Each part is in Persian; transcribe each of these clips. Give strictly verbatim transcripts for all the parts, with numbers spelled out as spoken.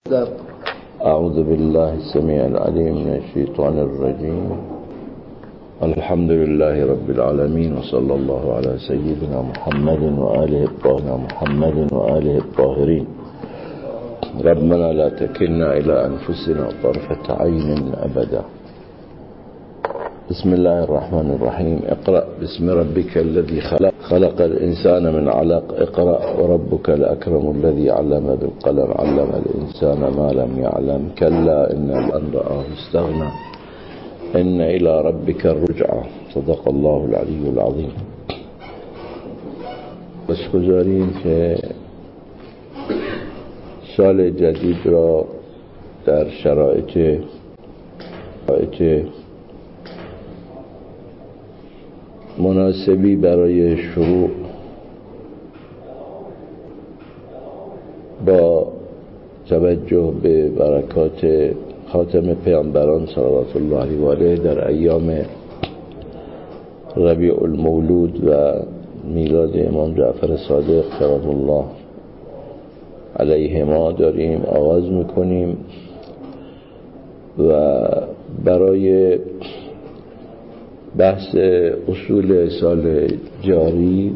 أعوذ بالله السميع العليم من الشيطان الرجيم. الحمد لله رب العالمين، وصلى الله على سيدنا محمد وآله الطاهرين محمد وآله الطاهرين. ربنا لا تكلنا إلى أنفسنا طرفة عين أبدا. بسم الله الرحمن الرحيم. اقرأ باسم ربك الذي خلق خلق الإنسان من علق. اقرأ وربك الأكرم الذي علم بالقلم علم الإنسان ما لم يعلم. كلا إن أن رآه استغنى إن إلى ربك الرجعى. صدق الله العلي العظيم. بسگذاریم که سال جدید را در شرایط شرایط مناسبی برای شروع با توجه به برکات خاتم پیامبران صلوات الله علیه و آله در ایام ربیع المولود و میلاد امام جعفر صادق سلام الله علیهما داریم آغاز میکنیم و برای بحث اصول سال جاری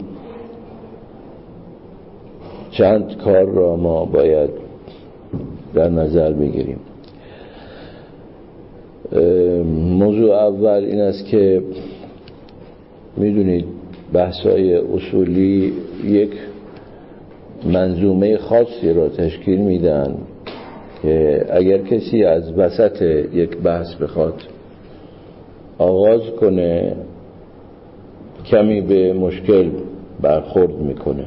چند کار را ما باید در نظر بگیریم. موضوع اول این است که میدونید بحث‌های اصولی یک منظومه خاصی را تشکیل میدن که اگر کسی از وسط یک بحث بخواد آغاز کنه کمی به مشکل برخورد میکنه.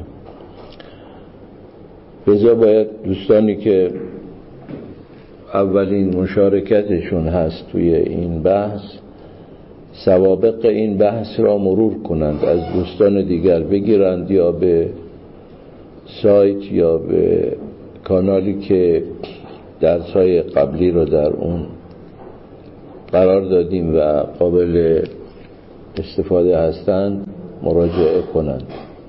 لذا باید دوستانی که اولین مشارکتشون هست توی این بحث سوابق این بحث را مرور کنند، از دوستان دیگر بگیرند یا به سایت یا به کانالی که درس‌های قبلی را در اون قرار دادیم و قابل استفاده هستند مراجعه کنند.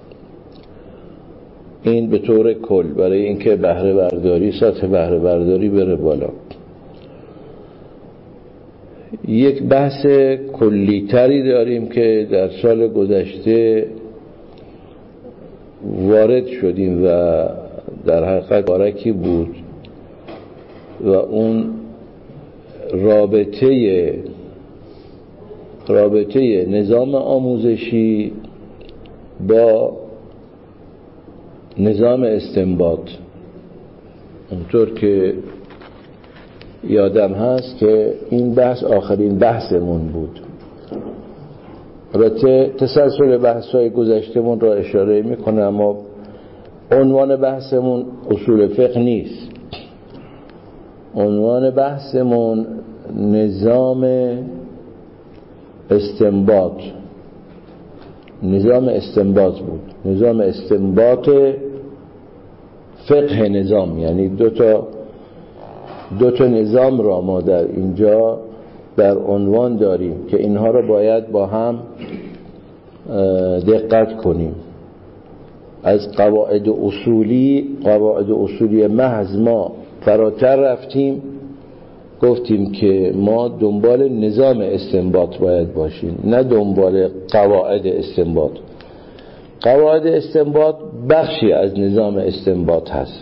این به طور کل برای اینکه بهره برداری سطح بهره برداری بره بالا. یک بحث کلی تری داریم که در سال گذشته وارد شدیم و در حقیقت بارکی بود و اون رابطه رابطه نظام آموزشی با نظام استنباط. اونطور که یادم هست که این بحث آخرین بحثمون بود. البته تسلسل بحث‌های گذشتمون را اشاره میکنم اما عنوان بحثمون اصول فقه نیست. عنوان بحثمون نظام استنباط نظام استنباط بود. نظام استنباط فقه نظام، یعنی دو تا دو تا نظام را ما در اینجا در عنوان داریم که اینها را باید با هم دقت کنیم. از قواعد اصولی قواعد اصولی محض ما فراتر رفتیم، گفتیم که ما دنبال نظام استنباط باید باشیم نه دنبال قواعد استنباط. قواعد استنباط بخشی از نظام استنباط هست.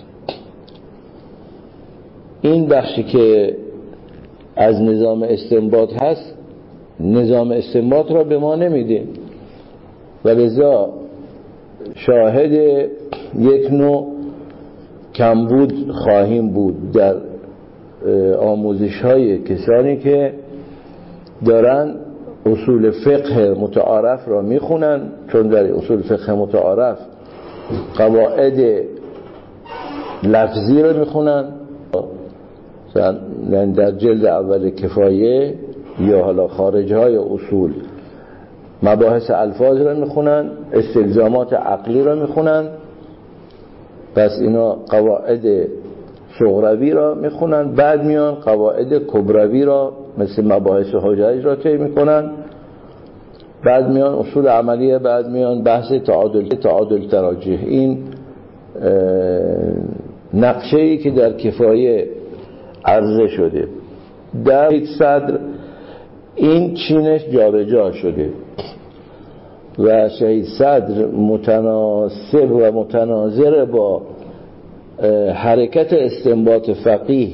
این بخشی که از نظام استنباط هست نظام استنباط را به ما نمیده و لذا شاهد یک نوع کمبود خواهیم بود در آموزش های کسانی که دارن اصول فقه متعارف را میخونن، چون در اصول فقه متعارف قواعد لفظی را میخونن. در جلد اول کفایه یا حالا خارج های اصول مباحث الفاظ را میخونن، استلزامات عقلی را میخونن. پس اینا قواعد صغروی را میخونن، بعد میان قواعد کبروی را مثل مباحث حجج را طی میکنن، بعد میان اصول عملیه، بعد میان بحث تعادل تعادل تراجح. این نقشه‌ای که در کفایه عرضه شده. در صدر این چینش جابجا شده و شهید صدر متناسب و متناظر با حرکت استنباط فقیه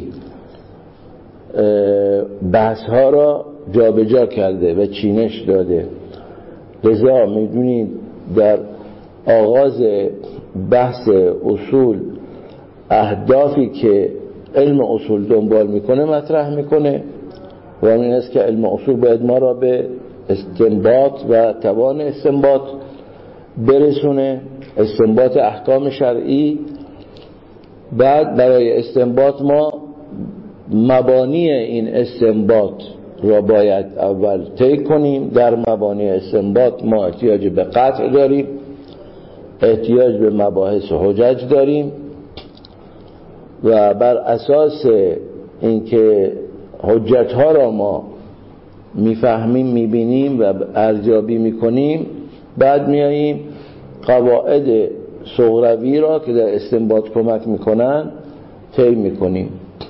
بحث ها را جابجا کرده و چینش داده. لذا میدونید در آغاز بحث اصول اهدافی که علم اصول دنبال میکنه مطرح میکنه و این است که علم اصول باید ما را به استنباط و توان استنباط برسونه، استنباط احکام شرعی. بعد برای استنباط ما مبانی این استنباط را باید اول طی کنیم. در مبانی استنباط ما احتیاج به قطع داریم، احتیاج به مباحث حجج داریم و بر اساس اینکه حجت ها را ما میفهمیم میبینیم و ارزیابی میکنیم، بعد میاییم قواعد صغروی را که در استنباط کمک میکنن طی میکنیم.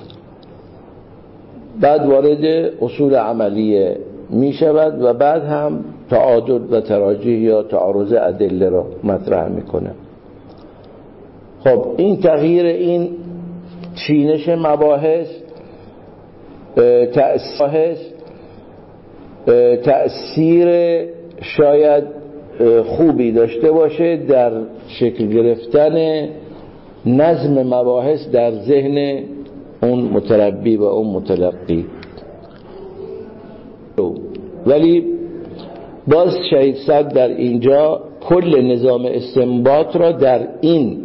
بعد وارد اصول عملیه میشود و بعد هم تعادل و تراجیح یا تعارض ادله را مطرح میکنه. خب این تغییر، این چینش مباحث تأثیر تأثیر شاید خوبی داشته باشه در شکل گرفتن نظم مباحث در ذهن اون متربی و اون متلقی. ولی باز شهید صدر در اینجا کل نظام استنباط را در این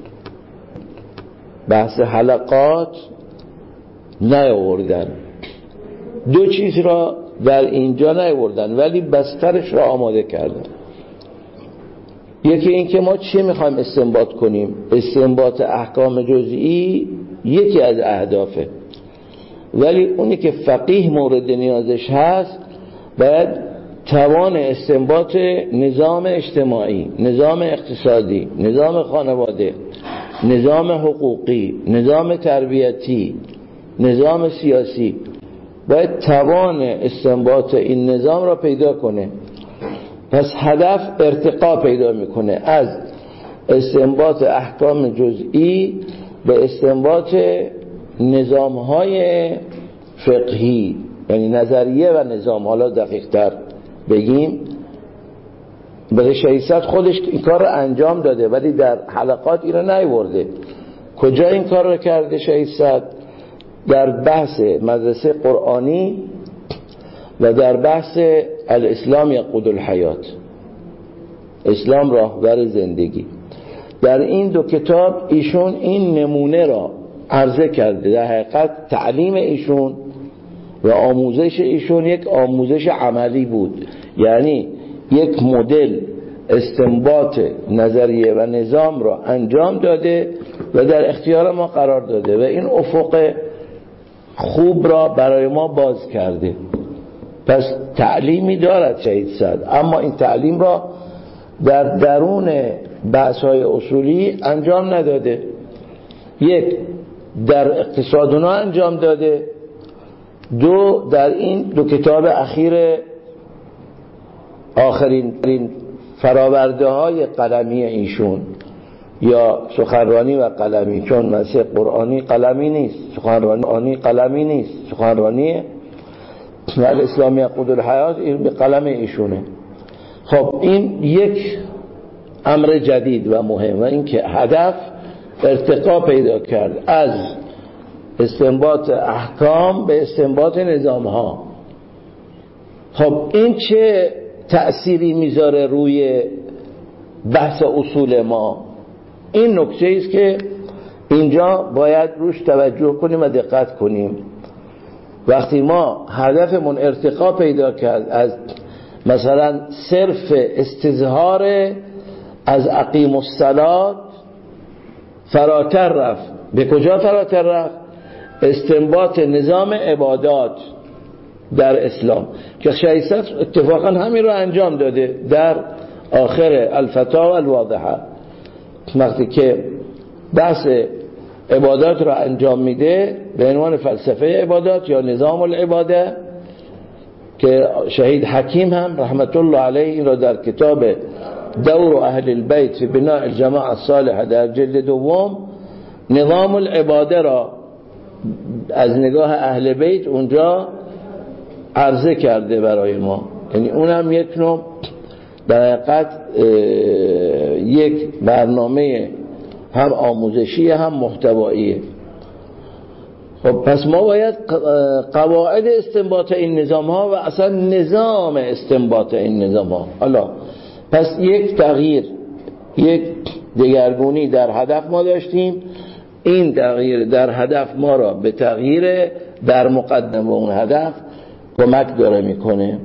بحث حلقات نیاوردن. دو چیز را در اینجا نیاوردن ولی بسترش را آماده کردن. یکی این که ما چی میخوایم استنباط کنیم. استنباط احکام جزئی یکی از اهدافه، ولی اونی که فقیه مورد نیازش هست باید توان استنباط نظام اجتماعی، نظام اقتصادی، نظام خانواده، نظام حقوقی، نظام تربیتی، نظام سیاسی، باید توان استنباط این نظام را پیدا کنه. پس هدف ارتقا پیدا میکنه از استنباط احکام جزئی به استنباط نظام‌های فقهی، یعنی نظریه و نظام. حالا دقیق تر بگیم، برای شهید صدر خودش این کار رو انجام داده ولی در حلقات این رو نیورده. کجا این کار رو کرده شهید صدر؟ در بحث مدرسه قرآنی و در بحث الاسلام یقود الحیات، اسلام راهبر زندگی. در این دو کتاب ایشون این نمونه را عرضه کرده. در حقیقت تعلیم ایشون و آموزش ایشون یک آموزش عملی بود، یعنی یک مدل استنباط نظریه و نظام را انجام داده و در اختیار ما قرار داده و این افق خوب را برای ما باز کرده. پس تعلیمی دارد شهید صدر، اما این تعلیم را در درون بحث‌های اصولی انجام نداده. یک در اقتصادنا انجام داده، دو در این دو کتاب اخیر آخرین فراورده های قلمی ایشون یا سخنرانی و قلمی، چون مسیح قرآنی قلمی نیست، سخنرانی قلمی نیست، سخنرانی و الاسلام یقود الحیات این به قلم ایشونه. خب این یک امر جدید و مهم و این که هدف ارتقا پیدا کرد از استنباط احکام به استنباط نظام ها. خب این چه تأثیری میذاره روی بحث اصول ما؟ این نکته است که اینجا باید روش توجه کنیم و دقت کنیم. وقتی ما هدفمون ارتقا پیدا کرد از مثلا صرف استظهار از اقیم الصلاة فراتر رفت، به کجا فراتر رفت؟ استنباط نظام عبادات در اسلام که شهید صدر اتفاقا همین رو انجام داده در آخر الفتاوی الواضحه، وقتی که بحث عبادات را انجام میده به عنوان فلسفه عبادات یا نظام العباده، که شهید حکیم هم رحمت الله علیه این را در کتاب دور اهل البیت فی بناء الجماعه الصالحه در جلد دوم نظام العباده را از نگاه اهل بیت اونجا عرضه کرده برای ما. یعنی اونم یک نوع در حقیقت یک برنامه هم آموزشی هم محتواییه. خب پس ما باید قواعد استنباط این نظام ها و اصلا نظام استنباط این نظام ها، حالا پس یک تغییر، یک دگرگونی در هدف ما داشتیم، این تغییر در هدف ما را به تغییر در مقدم اون هدف کمک داره میکنه.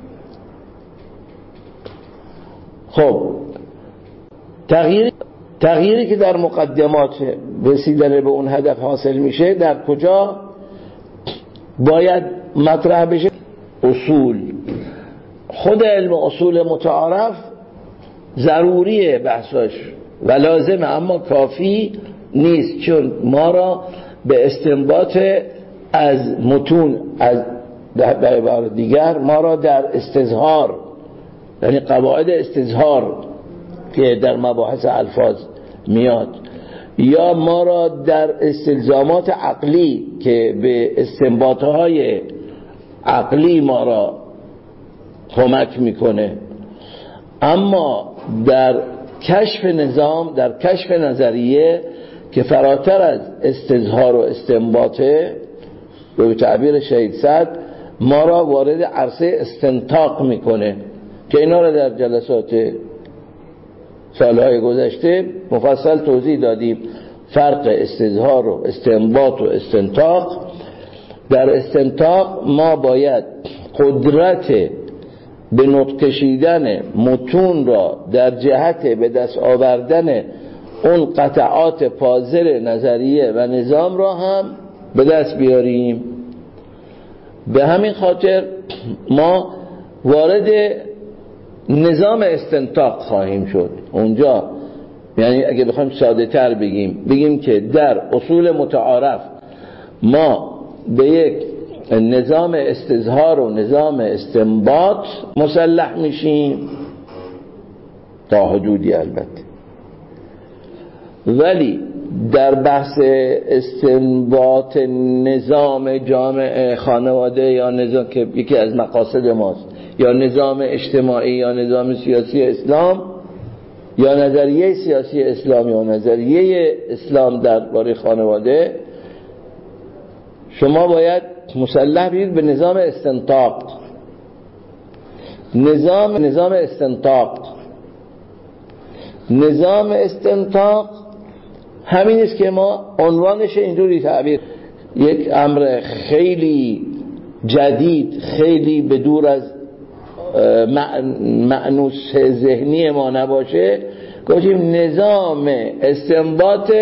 خب تغییر تغییری که در مقدمات رسیدن به اون هدف حاصل میشه در کجا باید مطرح بشه؟ اصول. خود علم اصول متعارف ضروریه بحثاش و لازمه، اما کافی نیست، چون ما را به استنباط از متون، از به عبارت دیگر ما را در استظهار، یعنی قواعد استظهار که در مباحث الفاظ میاد، یا ما را در استلزامات عقلی که به استنباطهای عقلی ما را کمک میکنه، اما در کشف نظام، در کشف نظریه که فراتر از استظهار و استنباطه، به تعبیر شهید سعد ما را وارد عرصه استنطاق میکنه که اینا را در جلسات سالهای گذشته مفصل توضیح دادیم. فرق استظهار و استنباط و استنطاق. در استنطاق ما باید قدرت به نطق کشیدن متون را در جهت به دست آوردن اون قطعات پازل نظریه و نظام را هم به دست بیاریم. به همین خاطر ما وارد نظام استنطاق خواهیم شد اونجا. یعنی اگه بخوایم ساده تر بگیم بگیم که در اصول متعارف ما به یک نظام استظهار و نظام استنباط مسلح میشیم تا حدودی البته، ولی در بحث استنباط نظام جامعه خانواده یا نظام که یکی از مقاصد ماست، یا نظام اجتماعی یا نظام سیاسی اسلام یا نظریه سیاسی اسلام یا نظریه اسلام درباره خانواده، شما باید مسلح بید به نظام استنطاق. نظام نظام استنطاق نظام استنطاق همین است که ما عنوانش اینجوری تعبیر، یک امر خیلی جدید، خیلی به دور از مأنوس ذهنی ما نباشه، گفتیم نظام استنباط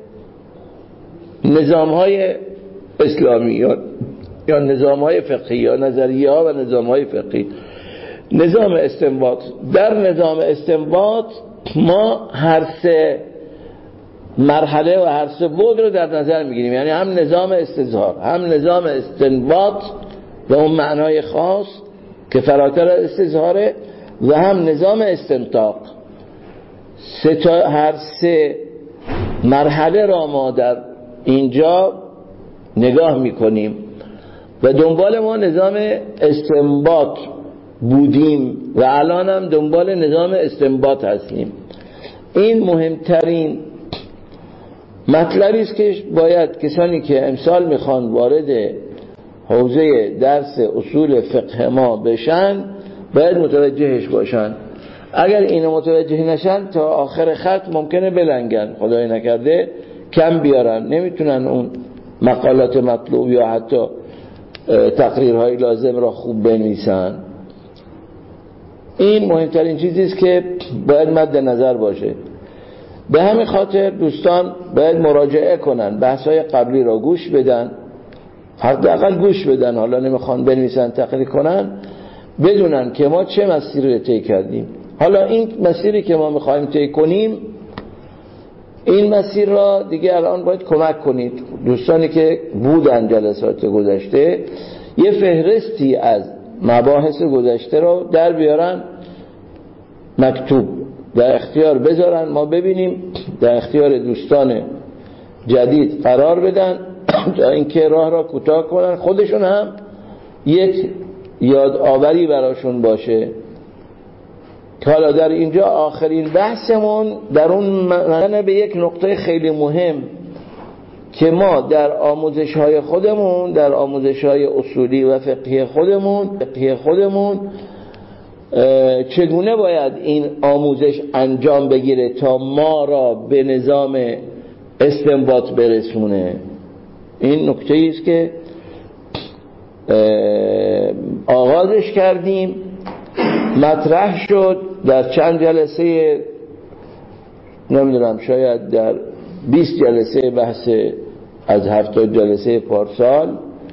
نظام های اسلامی یا, یا نظام های فقهی یا نظریه ها و نظام های فقهی. نظام استنباط، در نظام استنباط ما هر سه مرحله و هر سه بعد رو در نظر میگیریم، یعنی هم نظام استظهار، هم نظام استنباط به اون معنای خاص که فراتر از استظهاره، و هم نظام استنطاق. سه تا هر سه مرحله را ما در اینجا نگاه میکنیم و دنبال ما نظام استنباط بودیم و الان هم دنبال نظام استنباط هستیم. این مهمترین مطلبی است که باید کسانی که امسال میخوان وارد حوزه درس اصول فقه ما بشن باید متوجهش باشن. اگر اینو متوجه نشن تا آخر خط ممکنه بلنگن، خدای نکرده کم بیارن، نمیتونن اون مقالات مطلوب یا حتی تقریرهای لازم را خوب بنویسن. این مهمترین چیزی است که باید مد نظر باشه. به همین خاطر دوستان باید مراجعه کنن، بحث‌های قبلی را گوش بدن، حداقل گوش بدن، حالا نمیخوان بنویسن تقریر کنن، بدونن که ما چه مسیری رو طی کردیم. حالا این مسیری که ما میخوایم طی کنیم این مسیر را دیگه الان باید کمک کنید دوستانی که بودن جلسات گذشته، یه فهرستی از مباحث گذشته رو در بیارن، مکتوب در اختیار بذارن، ما ببینیم، در اختیار دوستان جدید قرار بدن تا اینکه راه را کوتاه کنن، خودشون هم یک یادآوری براشون باشه. حالا در اینجا آخرین بحثمون در اون منه به یک نقطه خیلی مهم که ما در آموزش های خودمون، در آموزش های اصولی و فقهی خودمون فقهی خودمون چگونه باید این آموزش انجام بگیره تا ما را به نظام استنباط برسونه. این نکته ایست که آغازش کردیم، مطرح شد در چند جلسه، نمیدونم شاید در بیست جلسه بحث از هفتاد جلسه پارسال،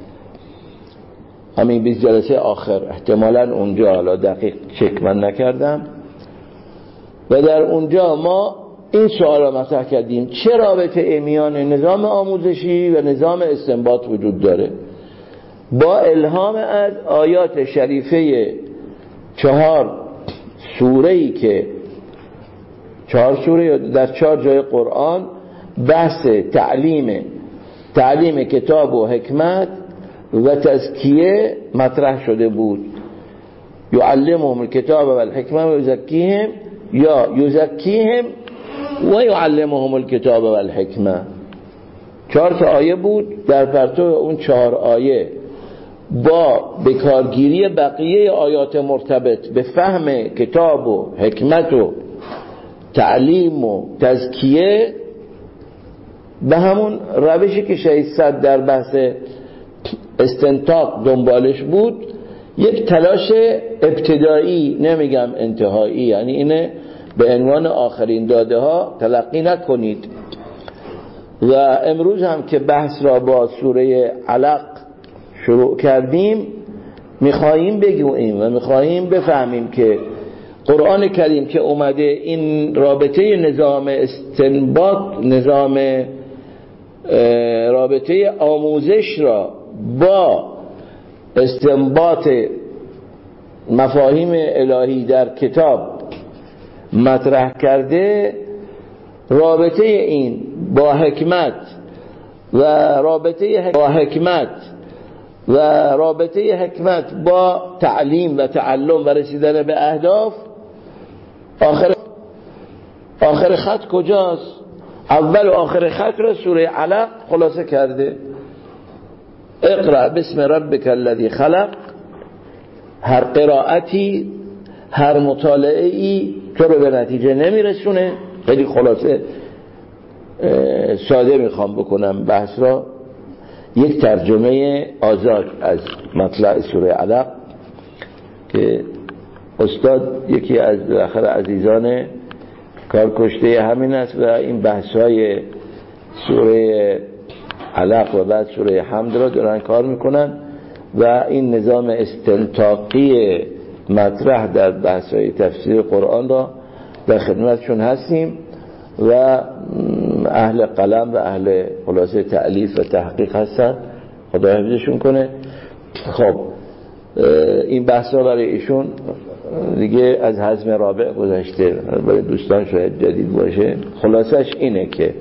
همین بیست جلسه آخر احتمالاً اونجا، حالا دقیق چک من نکردم، و در اونجا ما این سوال را مطرح کردیم: چه رابطه میان نظام آموزشی و نظام استنباط وجود داره؟ با الهام از آیات شریفه چهار سوره‌ای که چهار سوره در چهار جای قرآن بحث تعلیم تعلیم کتاب و حکمت و تزکیه مطرح شده بود. یعلمهم الکتاب و الحکمت و یزکیهم، یا یزکیهم و یعلمهم الکتاب و الحکمت. چهار تا آیه بود، در پرتو اون چهار آیه با بکارگیری بقیه آیات مرتبط به فهم کتاب و حکمت و تعلیم و تزکیه، به همون روشی که شهید صدر در بحث استنطاق دنبالش بود، یک تلاش ابتدایی، نمیگم انتهایی، یعنی اینه به عنوان آخرین داده ها تلقی نکنید. و امروز هم که بحث را با سوره علق شروع کردیم، میخواییم بگوییم و میخواییم بفهمیم که قرآن کریم که اومده این رابطه نظام استنباط، نظام رابطه آموزش را با استنباط مفاهیم الهی در کتاب مطرح کرده، رابطه این با حکمت و رابطه با حکمت و رابطه حکمت با تعلیم و تعلم و رسیدن به اهداف، آخر آخر خط کجاست؟ اول و آخر خط را سوره علق خلاصه کرده: اقرأ باسم ربک الذی خلق. هر قرائتی، هر مطالعه‌ای تو رو به نتیجه نمیرسونه. خیلی خلاصه ساده میخوام بکنم بحث را، یک ترجمه آزاد از مطلع سوره علق که استاد یکی از آخر عزیزان کارکشته همین است و این بحث‌های سوره علق و بعد سوره حمد را دارن کار میکنن و این نظام استنطاقی مطرح در بحث‌های تفسیر قرآن را در خدمتشون هستیم و اهل قلم و اهل خلاصه تألیف و تحقیق هستن، خدا حفظشون کنه. خب این بحث را برای ایشون دیگه از حزم رابع گذشته، برای دوستان شاید جدید باشه. خلاصش اینه که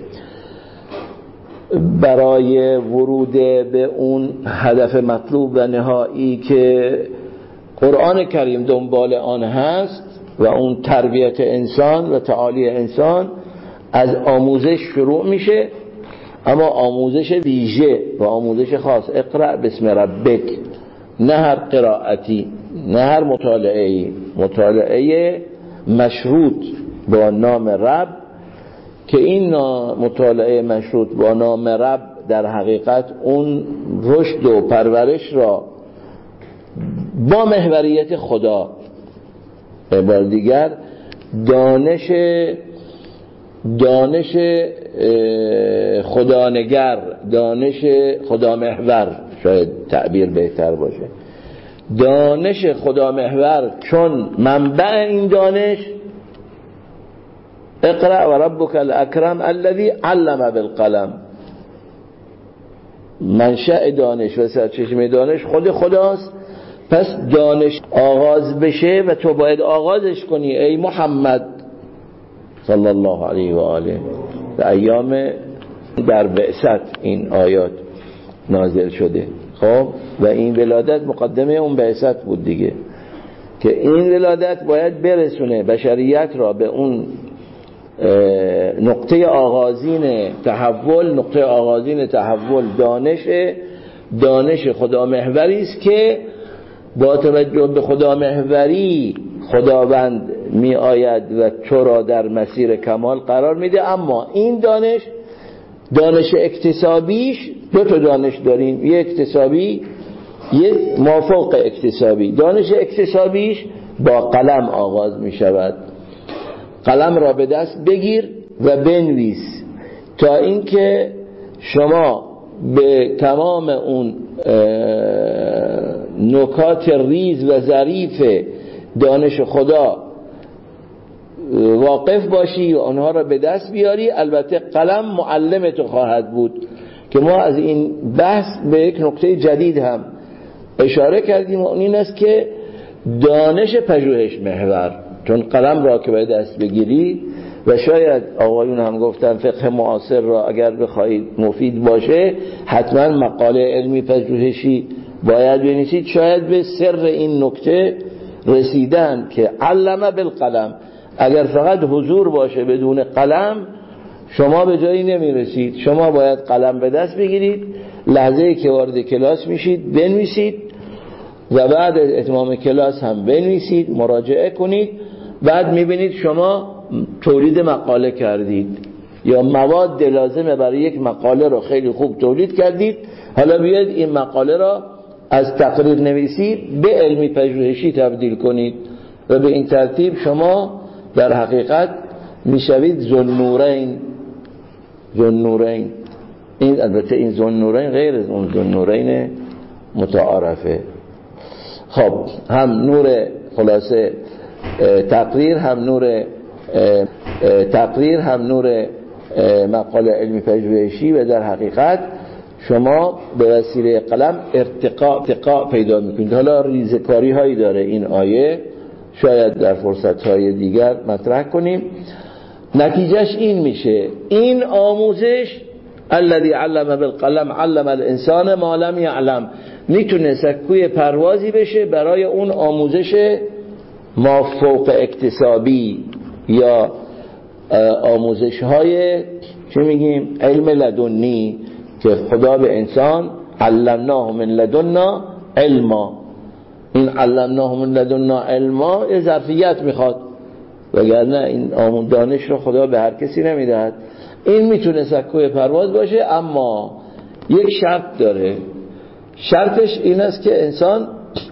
برای ورود به اون هدف مطلوب و نهایی که قرآن کریم دنبال آن هست و اون تربیت انسان و تعالی انسان، از آموزش شروع میشه، اما آموزش ویژه و آموزش خاص. اقرأ باسم ربک، نه هر قرائتی، نه هر مطالعه‌ای، مطالعه مشروط با نام رب، که این مطالعه مشروط با نام رب در حقیقت اون رشد و پرورش را با محوریت خدا، به بار دیگر دانش دانش خدانگر، دانش خدا محور شاید تعبیر بهتر باشه، دانش خدا محور چون منبع این دانش اقرأ و ربک الاکرم الذی علم بالقلم. منشأ دانش و سرچشمه دانش خود خداست. پس دانش آغاز بشه و تو باید آغازش کنی ای محمد صلی الله علیه و آله. در ایام در بعثت این آیات نازل شده. خب و این ولادت مقدمه اون بعثت بود دیگه، که این ولادت باید برسونه بشریت را به اون نقطه آغازین تحول. نقطه آغازین تحول دانش دانش خدا محوری است که با توجه به خدا محوری خداوند می آید و تو را در مسیر کمال قرار میده. اما این دانش دانش اکتسابیش دو تا دانش داریم، یک اکتسابی یک مافوق اکتسابی. دانش اکتسابیش با قلم آغاز می شود. قلم را به دست بگیر و بنویس تا اینکه شما به تمام اون نکات ریز و ظریف دانش خدا واقف باشی و آنها را به دست بیاری. البته قلم معلم تو خواهد بود که ما از این بحث به یک نکته جدید هم اشاره کردیم و این است که دانش پژوهش محور. چون قلم را که به دست بگیری و شاید آقایون هم گفتن فقه معاصر را اگر بخواهید مفید باشه حتما مقاله علمی پژوهشی باید بنویسید. شاید به سر این نکته رسیدن که علم بالقلم. اگر فقط حضور باشه بدون قلم شما به جایی نمیرسید. شما باید قلم به دست بگیرید، لحظه‌ای که وارد کلاس میشید بنویسید و بعد از اتمام کلاس هم بنویسید، مراجعه کنید. بعد میبینید شما تولید مقاله کردید یا مواد لازمه برای یک مقاله رو خیلی خوب تولید کردید. حالا بیاید این مقاله را از تقریر نویسی به علمی پژوهشی تبدیل کنید و به این ترتیب شما در حقیقت میشوید ذوالنورین. ذوالنورین این البته این ذوالنورین غیر از اون ذوالنورین متعارفه. خب هم نور خلاصه تقریر هم نور تقریر هم نور مقاله علمی پژوهشی و در حقیقت شما به وسیله قلم ارتقاء ارتقاء پیدا میکنید. حالا ریزکاری هایی داره این آیه، شاید در فرصت های دیگر مطرح کنیم. نتیجهش این میشه این آموزش الذي علم بالقلم علم الانسان ما لم يعلم میتونه سکوی پروازی بشه برای اون آموزش ما فوق اکتسابی یا آموزش های چه میگیم علم لدنی که خدا به انسان علمناه من لدنا علما. این علمناه من لدنا علما یه ظرفیت میخواد، وگرنه این آمون دانش رو خدا به هر کسی نمیدهد. این میتونه سکوی پرواز باشه، اما یک شرط داره. شرطش این است که انسان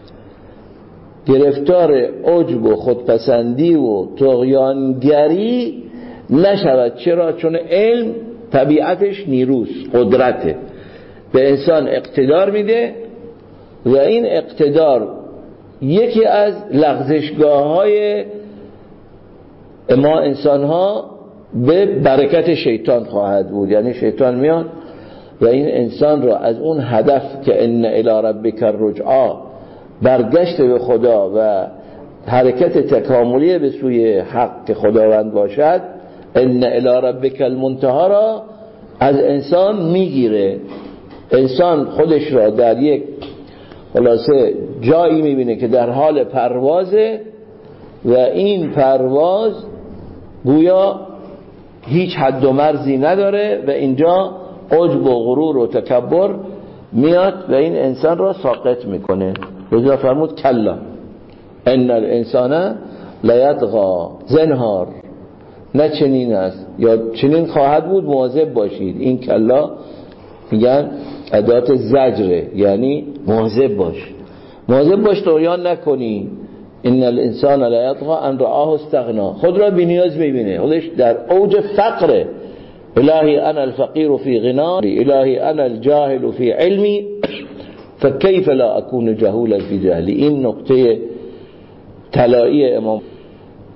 گرفتار عجب و خودپسندی و طغیانگری نشود. چرا؟ چون علم طبیعتش نیروست، قدرته، به انسان اقتدار میده و این اقتدار یکی از لغزشگاه های ما انسان ها به برکت شیطان خواهد بود. یعنی شیطان میاد و این انسان را از اون هدف که ان الی ربک الرجعا، برگشت به خدا و حرکت تکاملی به سوی حق که خداوند باشد، ان الی ربک المنتهی را از انسان میگیره. انسان خودش را در یک خلاصه جایی میبینه که در حال پروازه و این پرواز گویا هیچ حد و مرزی نداره و اینجا عجب و غرور و تکبر میاد و این انسان را ساقط میکنه. رضا فرمود کلا ان الانسان لیطغی، زنهار نه چنین است یا چنین خواهد بود، مواظب باشید. این کلا میگن ادات زجره، یعنی مواظب باش، مواظب باش طغیان نکنی. ان الانسان لیطغی ان رآه استغنا، خود را بی‌نیاز میبینه، خودش در اوج فقره. الهی انا الفقیر فی غنا، الهی انا الجاهل فی علمی، فکیف لا اکون جهولا فی جهلی. این نقطه طلایی امام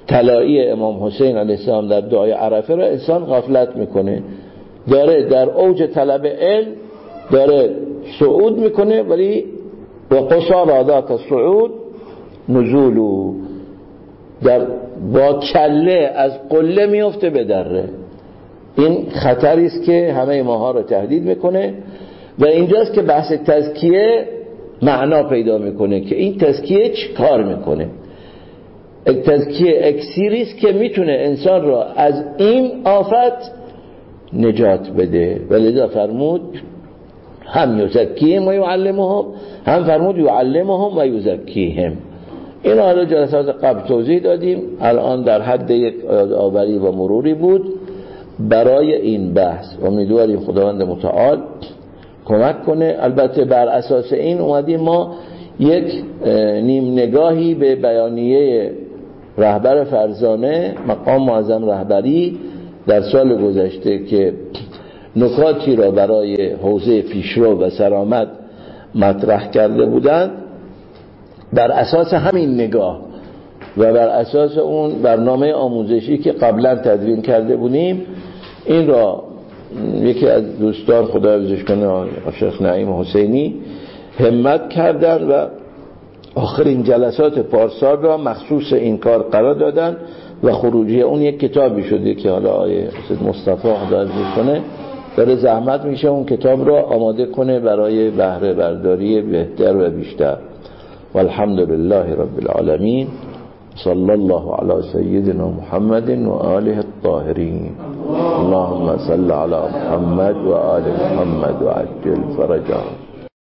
طلایی امام حسین علیه السلام در دعای عرفه را انسان غفلت میکنه، داره در اوج طلب علم داره صعود میکنه، ولی و قصار ذات الصعود نزولو، در با کله از قله میفته به دره. این خطری است که همه ماها رو تهدید میکنه و اینجاست که بحث تزکیه معنا پیدا میکنه که این تزکیه چی کار میکنه. تزکیه اکسیری است که میتونه انسان را از این آفت نجات بده. ولذا فرمود هم یزکیهم و یعلمهم، هم فرمود یعلمهم و یزکیهم. این حالا جلسات قبل توضیح دادیم، الان در حد یک آوری و مروری بود برای این بحث. امیدواریم خداوند متعال کمک کنه. البته بر اساس این اومدیم ما یک نیم نگاهی به بیانیه رهبر فرزانه مقام معظم رهبری در سال گذشته که نکاتی را برای حوزه پیشرو و سرآمد مطرح کرده بودند، بر اساس همین نگاه و بر اساس اون برنامه آموزشی که قبلا تدوین کرده بودیم، این را یکی از دوستان خدا حفظش کنه شیخ نعیم حسینی همت کردن و آخرین جلسات پارسال را مخصوص این کار قرار دادن و خروجی اون یک کتابی شده که حالا آیه مصطفی خدا حفظش کنه داره زحمت میشه اون کتاب را آماده کنه برای بهره برداری بهتر و بیشتر. والحمد لله رب العالمین. صلی الله علی سیدنا محمد و آله الطاهرین. اللهم صل علی محمد و آل محمد و عجل فرجهم.